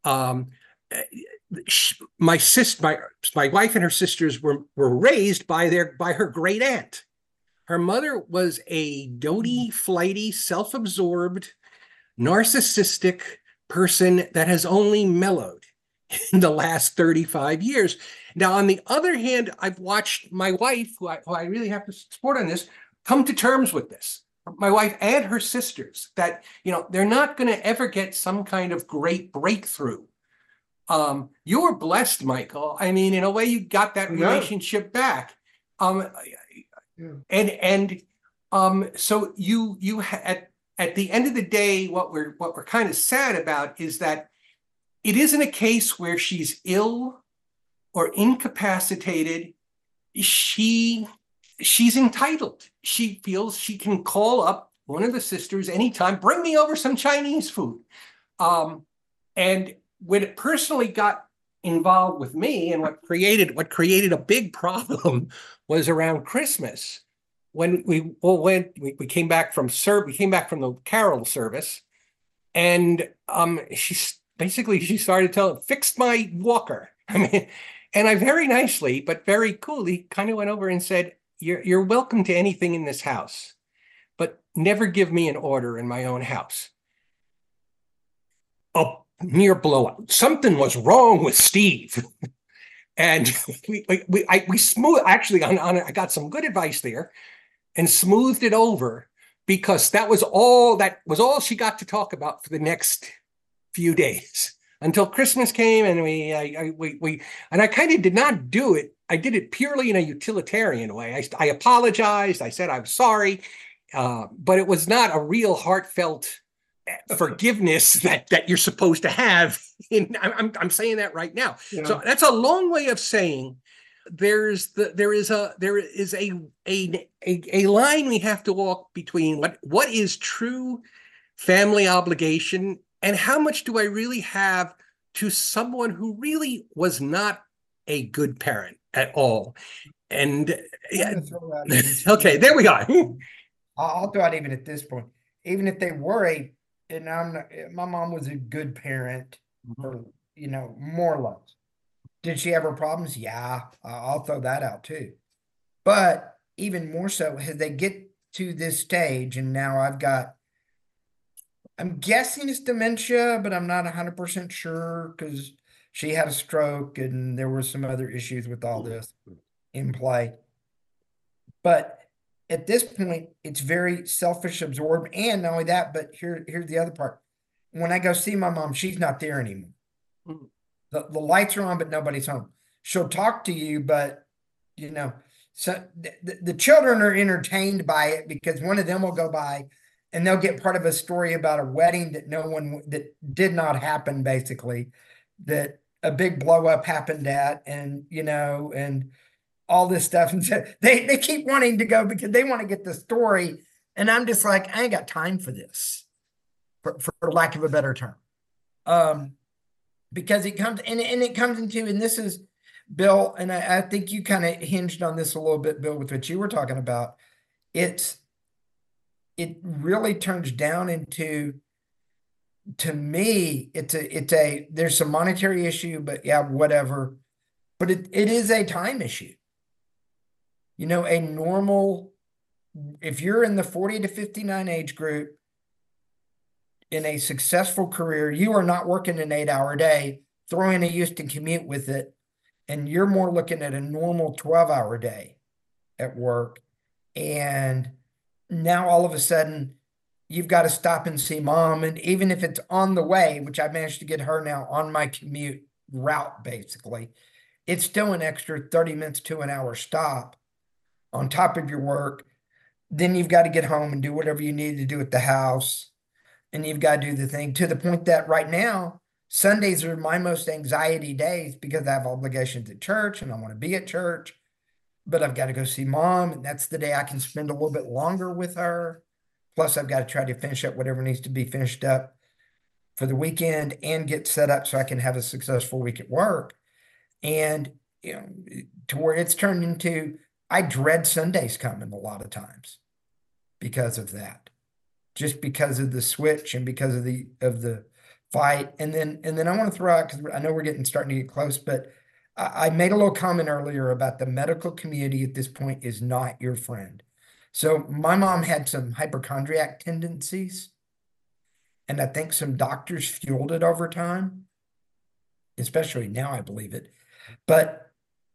My wife and her sisters were raised by her great aunt. Her mother was a doty, flighty, self-absorbed, narcissistic person that has only mellowed in the last 35 years. Now, on the other hand, I've watched my wife, who I really have to support on this, come to terms with this. My wife and her sisters, that, they're not going to ever get some kind of great breakthrough. You were blessed, Michael. I mean, in a way, you got that relationship back. So you at the end of the day, what we're kind of sad about is that it isn't a case where she's ill or incapacitated. She's entitled. She feels she can call up one of the sisters anytime, bring me over some Chinese food. And when it personally got involved with me, and what created a big problem was around Christmas, when we came back from the carol service, and she started telling, fixed my walker. I mean, and I very nicely but very coolly kind of went over and said, you're welcome to anything in this house, but never give me an order in my own house. A near blowout. Something was wrong with Steve. And we smooth, actually, I got some good advice there and smoothed it over, because that was all she got to talk about for the next few days until Christmas came. And I kind of did not do it. I did it purely in a utilitarian way. I apologized. I said, I'm sorry. But it was not a real heartfelt forgiveness that you're supposed to have. I'm saying that right now. Yeah. So that's a long way of saying there is a line we have to walk between what is true family obligation and how much do I really have to someone who really was not a good parent at all. And okay, there we go. I'll throw out, even at this point, even if they were my mom was a good parent, for, more or less. Did she have her problems? Yeah, I'll throw that out too. But even more so, as they get to this stage, and now I'm guessing it's dementia, but I'm not 100% sure, because she had a stroke and there were some other issues with all this in play. But at this point, it's very selfish, absorbed, and not only that, but here's the other part. When I go see my mom, she's not there anymore. Mm-hmm. The lights are on, but nobody's home. She'll talk to you, but so the children are entertained by it, because one of them will go by and they'll get part of a story about a wedding that did not happen, basically, that a big blow up happened at, and and all this stuff. And so they keep wanting to go because they want to get the story. And I'm just like, I ain't got time for this, for lack of a better term. Because it comes into, and this is, Bill, and I think you kind of hinged on this a little bit, Bill, with what you were talking about. It really turns down into, to me, there's some monetary issue, but yeah, whatever. But it is a time issue. A normal, if you're in the 40 to 59 age group in a successful career, you are not working an 8-hour day, throwing a Houston commute with it, and you're more looking at a normal 12-hour day at work. And now all of a sudden, you've got to stop and see mom. And even if it's on the way, which I managed to get her now on my commute route, basically, it's still an extra 30 minutes to an hour stop on top of your work. Then you've got to get home and do whatever you need to do at the house. And you've got to do the thing, to the point that right now, Sundays are my most anxiety days, because I have obligations at church and I want to be at church, but I've got to go see mom. And that's the day I can spend a little bit longer with her. Plus I've got to try to finish up whatever needs to be finished up for the weekend and get set up so I can have a successful week at work. And, to where it's turned into, I dread Sundays coming a lot of times because of that. just because of the switch and because of the fight. And then I want to throw out, because I know we're starting to get close, but I made a little comment earlier about the medical community at this point is not your friend. So my mom had some hypochondriac tendencies, and I think some doctors fueled it over time, especially now I believe it. But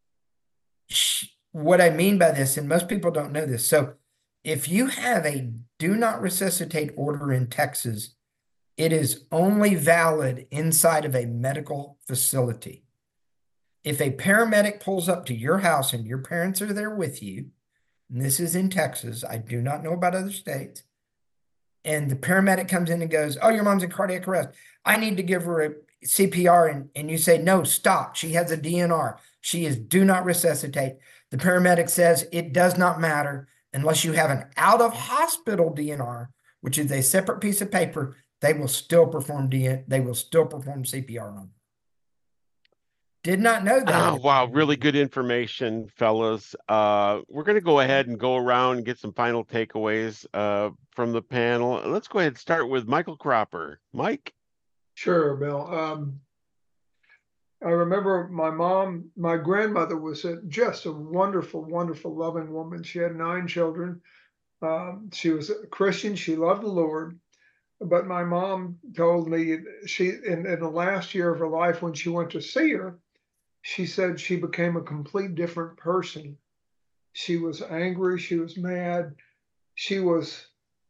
what I mean by this, and most people don't know this, so if you have a do not resuscitate order in Texas, it is only valid inside of a medical facility. If a paramedic pulls up to your house and your parents are there with you, and this is in Texas, I do not know about other states, and the paramedic comes in and goes, "Oh, your mom's in cardiac arrest. I need to give her a CPR," and you say, "No, stop. She has a DNR. She is do not resuscitate." The paramedic says it does not matter unless you have an out of hospital DNR, which is a separate piece of paper. They will still perform CPR on them. Did not know that. Oh, wow. Really good information, fellas. We're going to go ahead and go around and get some final takeaways from the panel. Let's go ahead and start with Michael Cropper. Mike? Sure, Bill. I remember my grandmother was just a wonderful, wonderful, loving woman. She had 9 children. She was a Christian. She loved the Lord. But my mom told me in the last year of her life, when she went to see her, she said she became a complete different person. She was angry. She was mad. She was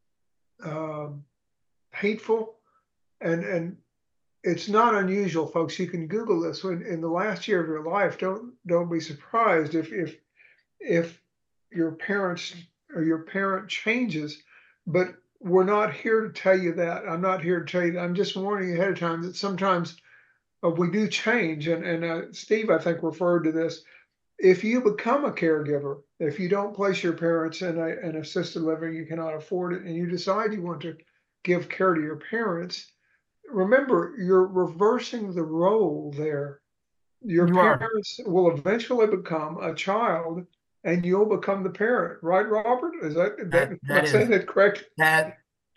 hateful. And it's not unusual, folks. You can Google this. When in the last year of your life, don't be surprised if your parents or your parent changes. But we're not here to tell you that. I'm not here to tell you that. I'm just warning you ahead of time that sometimes we do change. And Steve, I think, referred to this. If you become a caregiver, if you don't place your parents in an assisted living, you cannot afford it, and you decide you want to give care to your parents, remember, you're reversing the role there. Your parents will eventually become a child, and you'll become the parent, right, Robert? Am I saying that correct? That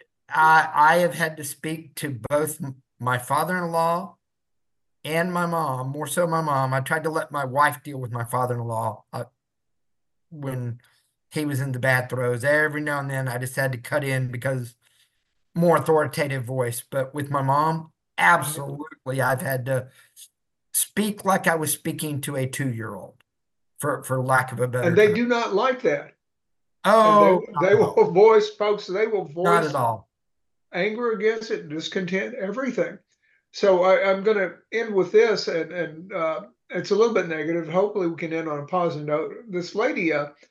I have had to speak to both my father-in-law and my mom, more so my mom. I tried to let my wife deal with my father-in-law when he was in the bad throes. Every now and then I just had to cut in because more authoritative voice. But with my mom, absolutely, I've had to speak like I was speaking to a 2-year-old, for lack of a better And they term. do not like that. Oh, they will voice, folks, they will voice not at all anger against it, discontent, everything. So I'm going to end with this, and it's a little bit negative. Hopefully we can end on a positive note. This lady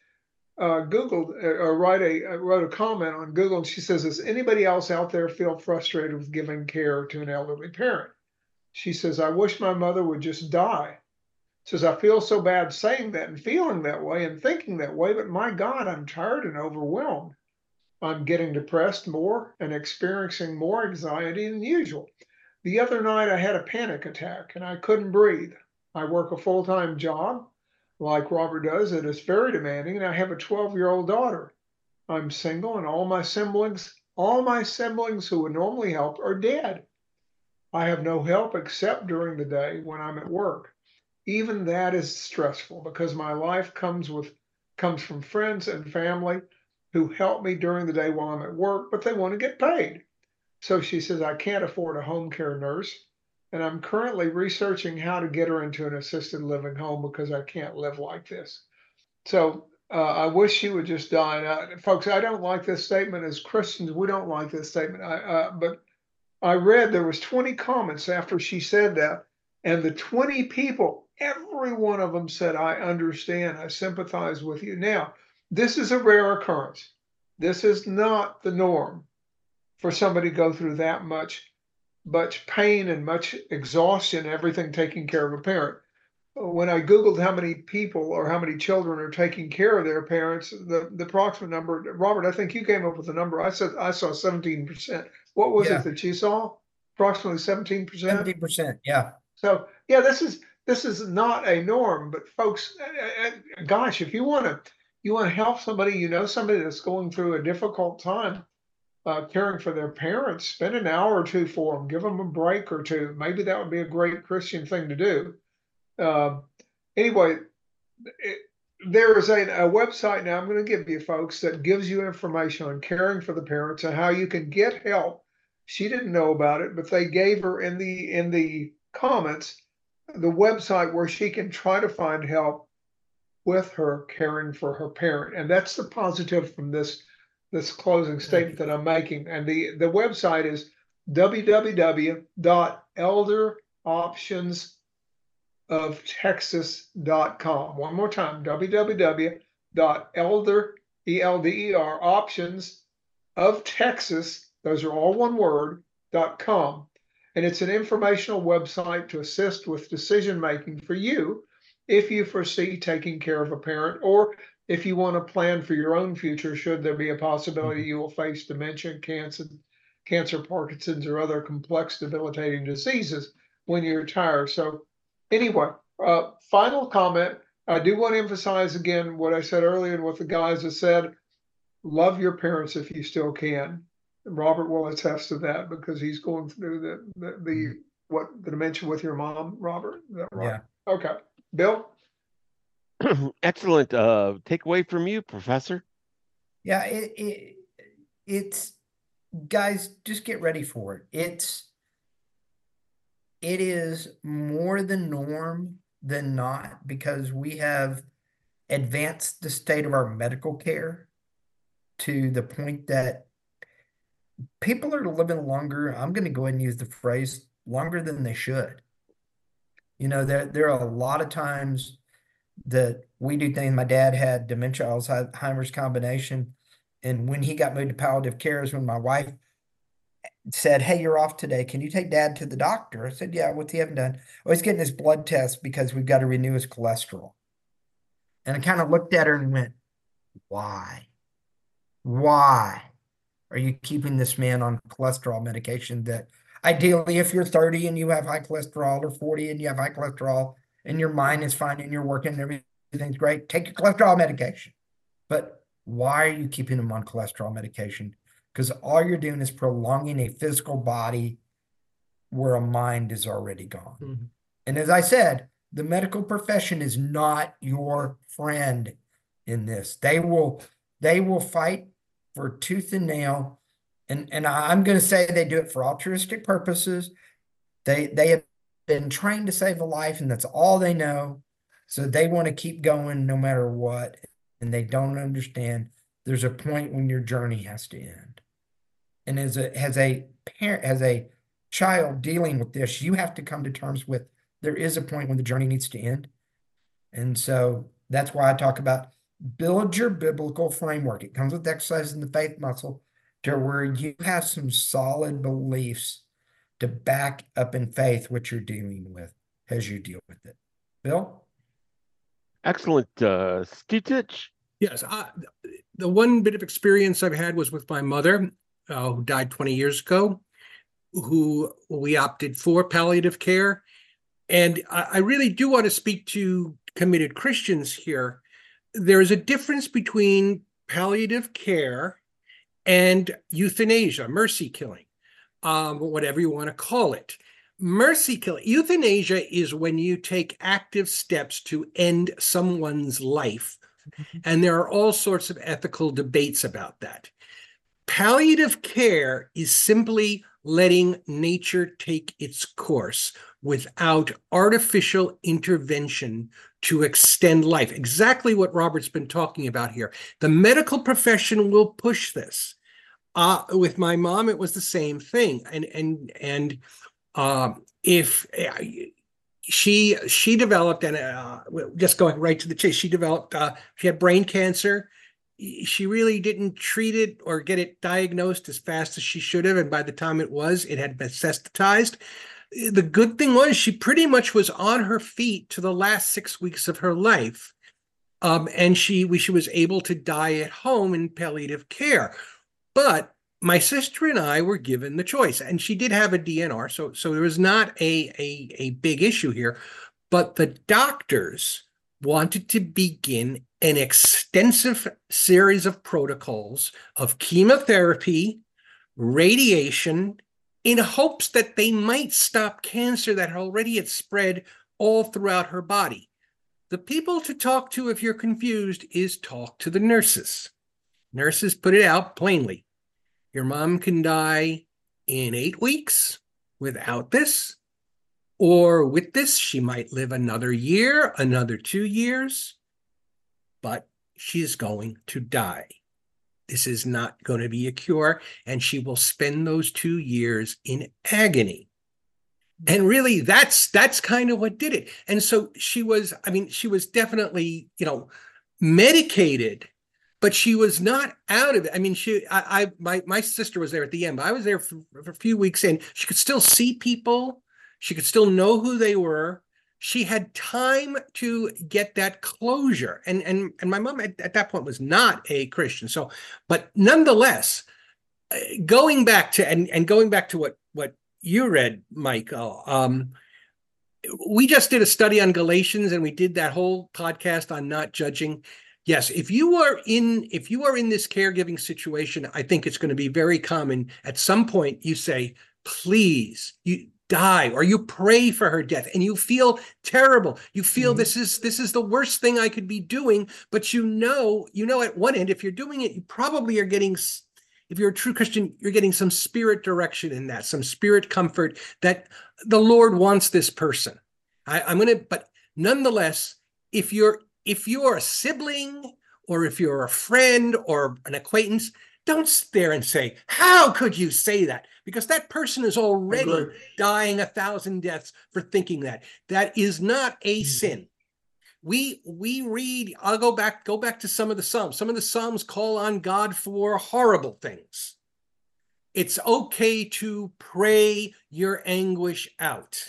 Googled or wrote a comment on Google, and she says, "Does anybody else out there feel frustrated with giving care to an elderly parent?" She says, "I wish my mother would just die." Says, "I feel so bad saying that and feeling that way and thinking that way, but my God, I'm tired and overwhelmed. I'm getting depressed more and experiencing more anxiety than usual. The other night I had a panic attack and I couldn't breathe. I work a full-time job like Robert does. It is very demanding, and I have a 12-year-old daughter. I'm single, and all my siblings who would normally help are dead. I have no help except during the day when I'm at work. Even that is stressful because my life comes from friends and family who help me during the day while I'm at work, but they want to get paid." So she says, "I can't afford a home care nurse, and I'm currently researching how to get her into an assisted living home because I can't live like this." So I wish she would just die. Folks, I don't like this statement. As Christians, we don't like this statement. But I read there was 20 comments after she said that, and the 20 people, every one of them said, "I understand, I sympathize with you." Now, this is a rare occurrence. This is not the norm for somebody to go through that much pain and much exhaustion, everything taking care of a parent. When I Googled how many people or how many children are taking care of their parents, the approximate number, Robert, I think you came up with a number. I saw 17%. What was it that you saw? Approximately 17%? 70%, yeah. So yeah, this is not a norm, but folks, gosh, if you want to help somebody, somebody that's going through a difficult time, caring for their parents, spend an hour or two for them, give them a break or two. Maybe that would be a great Christian thing to do. Anyway, there is a website now I'm going to give you folks that gives you information on caring for the parents and how you can get help. She didn't know about it, but they gave her in the comments the website where she can try to find help with her caring for her parent. And that's the positive from this closing statement that I'm making. And the website is www.elderoptionsoftexas.com. One more time, www.options those are all one word, .com. And it's an informational website to assist with decision making for you if you foresee taking care of a parent, or if you want to plan for your own future, should there be a possibility you will face dementia, cancer, Parkinson's, or other complex debilitating diseases when you retire. So anyway, final comment. I do want to emphasize again what I said earlier and what the guys have said. Love your parents if you still can. Robert will attest to that because he's going through the dementia with your mom, Robert. Is that right? Yeah. Okay. Bill? Excellent takeaway from you, Professor. Yeah, it's guys, just get ready for it. It is more the norm than not, because we have advanced the state of our medical care to the point that people are living longer. I'm going to go ahead and use the phrase longer than they should. You know, there are a lot of times that we do things. My dad had dementia, Alzheimer's combination. And when he got moved to palliative care is when my wife said, "Hey, you're off today. Can you take Dad to the doctor?" I said, "Yeah, what's he haven't done?" "Oh, he's getting his blood test because we've got to renew his cholesterol." And I kind of looked at her and went, "Why? Why are you keeping this man on cholesterol medication that ideally, if you're 30 and you have high cholesterol, or 40 and you have high cholesterol, and your mind is fine and you're working and everything's great, take your cholesterol medication." But why are you keeping him on cholesterol medication? Because all you're doing is prolonging a physical body where a mind is already gone. Mm-hmm. And as I said, the medical profession is not your friend in this. They will fight for tooth and nail. And I'm going to say they do it for altruistic purposes. They have been trained to save a life, and that's all they know. So they want to keep going no matter what. And they don't understand there's a point when your journey has to end. And as a parent, as a child dealing with this, you have to come to terms with there is a point when the journey needs to end. And so that's why I talk about build your biblical framework. It comes with exercising the faith muscle to where you have some solid beliefs to back up in faith what you're dealing with as you deal with it. Bill? Excellent. Stitich? Yes. The one bit of experience I've had was with my mother, who died 20 years ago, who we opted for palliative care. And I really do want to speak to committed Christians here. There is a difference between palliative care and euthanasia, mercy killing, whatever you want to call it. Mercy killing, euthanasia is when you take active steps to end someone's life. And there are all sorts of ethical debates about that. Palliative care is simply letting nature take its course without artificial intervention to extend life. Exactly what Robert's been talking about here. The medical profession will push this. With my mom, it was the same thing. And if she developed, and just going right to the chase, she had brain cancer. She really didn't treat it or get it diagnosed as fast as she should have. And by the time it had metastasized. The good thing was she pretty much was on her feet to the last 6 weeks of her life. And she was able to die at home in palliative care. But my sister and I were given the choice, and she did have a DNR, so there was not a big issue here. But the doctors wanted to begin an extensive series of protocols of chemotherapy, radiation, in hopes that they might stop cancer that already had spread all throughout her body. The people to talk to if you're confused is talk to the nurses. Nurses put it out plainly. Your mom can die in 8 weeks without this, or with this, she might live another year, another 2 years, but she's going to die. This is not going to be a cure, and she will spend those 2 years in agony. And really, that's kind of what did it. And so she was definitely, medicated, but she was not out of it. I mean, my sister was there at the end, but I was there for a few weeks in. She could still see people. She could still know who they were. She had time to get that closure. And my mom at that point was not a Christian. So, but nonetheless, going back to what you read, Michael, we just did a study on Galatians, and we did that whole podcast on not judging. Yes, if you are in this caregiving situation, I think it's going to be very common. At some point, you say, "Please, you die," or you pray for her death, and you feel terrible. You feel this is the worst thing I could be doing. But you know, at one end, if you're doing it, you probably are getting. If you're a true Christian, you're getting some spirit direction in that, some spirit comfort that the Lord wants this person. But nonetheless, if you're a sibling, or if you're a friend or an acquaintance, don't sit there and say, "How could you say that?" Because that person is already dying 1,000 deaths for thinking that. That is not a sin. We read, I'll go back to some of the Psalms. Some of the Psalms call on God for horrible things. It's okay to pray your anguish out.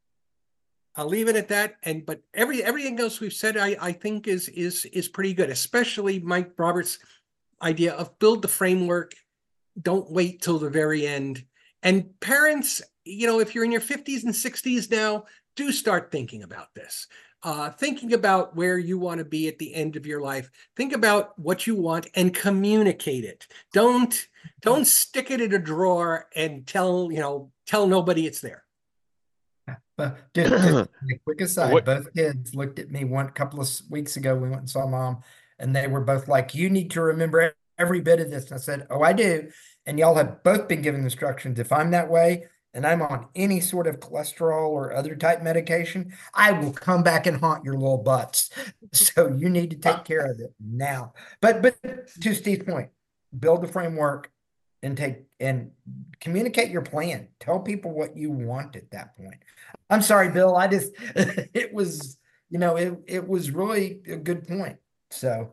I'll leave it at that. But everything else we've said, I think is pretty good, especially Mike Roberts' idea of build the framework. Don't wait till the very end. And parents, if you're in your 50s and 60s now, do start thinking about this. Thinking about where you want to be at the end of your life. Think about what you want and communicate it. Don't stick it in a drawer and tell nobody it's there. Just a quick aside, both kids looked at me a couple of weeks ago. We went and saw Mom, and they were both like, "You need to remember every bit of this." And I said, "Oh, I do." And y'all have both been given instructions. If I'm that way and I'm on any sort of cholesterol or other type medication, I will come back and haunt your little butts. So you need to take care of it now. But to Steve's point, build the framework and communicate your plan. Tell people what you want at that point. I'm sorry, Bill. It was really a good point. So.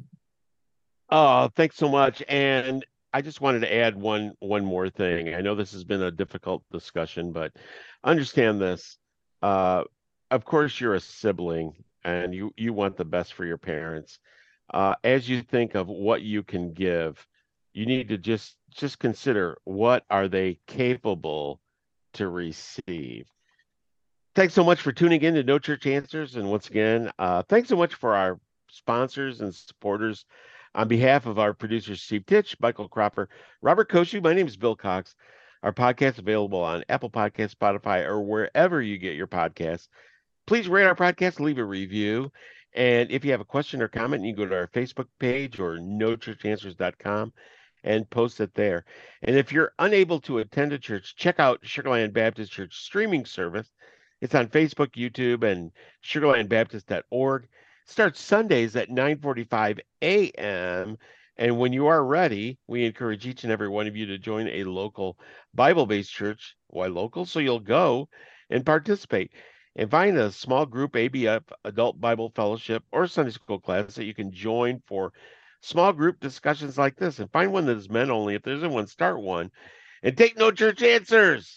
Oh, thanks so much. And I just wanted to add one more thing. I know this has been a difficult discussion, but understand this. Of course, you're a sibling, and you want the best for your parents. As you think of what you can give, you need to just consider, what are they capable to receive? Thanks so much for tuning in to No Church Answers. And once again, thanks so much for our sponsors and supporters. On behalf of our producers, Steve Titch, Michael Cropper, Robert Koshu, my name is Bill Cox. Our podcast is available on Apple Podcasts, Spotify, or wherever you get your podcasts. Please rate our podcast, leave a review. And if you have a question or comment, you can go to our Facebook page or nochurchanswers.com and post it there. And if you're unable to attend a church, check out Sugarland Baptist Church streaming service. It's on Facebook, YouTube, and sugarlandbaptist.org. Starts Sundays at 9:45 a.m. And when you are ready, we encourage each and every one of you to join a local Bible-based church. Why local? So you'll go and participate and find a small group ABF, Adult Bible Fellowship, or Sunday school class that you can join for small group discussions like this. And find one that is men only. If there isn't one, start one. And take No Church Answers.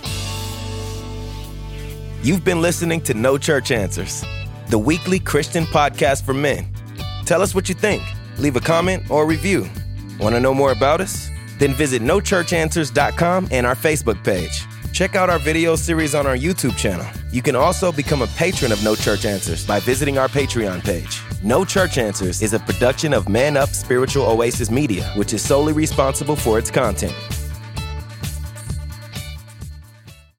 You've been listening to No Church Answers, the weekly Christian podcast for men. Tell us what you think. Leave a comment or review. Want to know more about us? Then visit nochurchanswers.com and our Facebook page. Check out our video series on our YouTube channel. You can also become a patron of No Church Answers by visiting our Patreon page. No Church Answers is a production of Man Up Spiritual Oasis Media, which is solely responsible for its content.